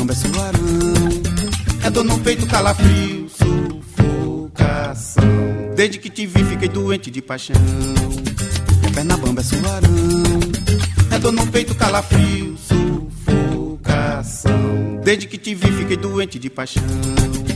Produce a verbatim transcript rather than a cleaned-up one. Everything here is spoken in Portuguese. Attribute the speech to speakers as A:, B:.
A: bamba é suarão, é dor no peito, calafrio, sufocação. Desde que te vi fiquei doente de paixão. Perna bamba é suarão, é dor no peito, calafrio, sufocação. Desde que te vi fiquei doente de paixão.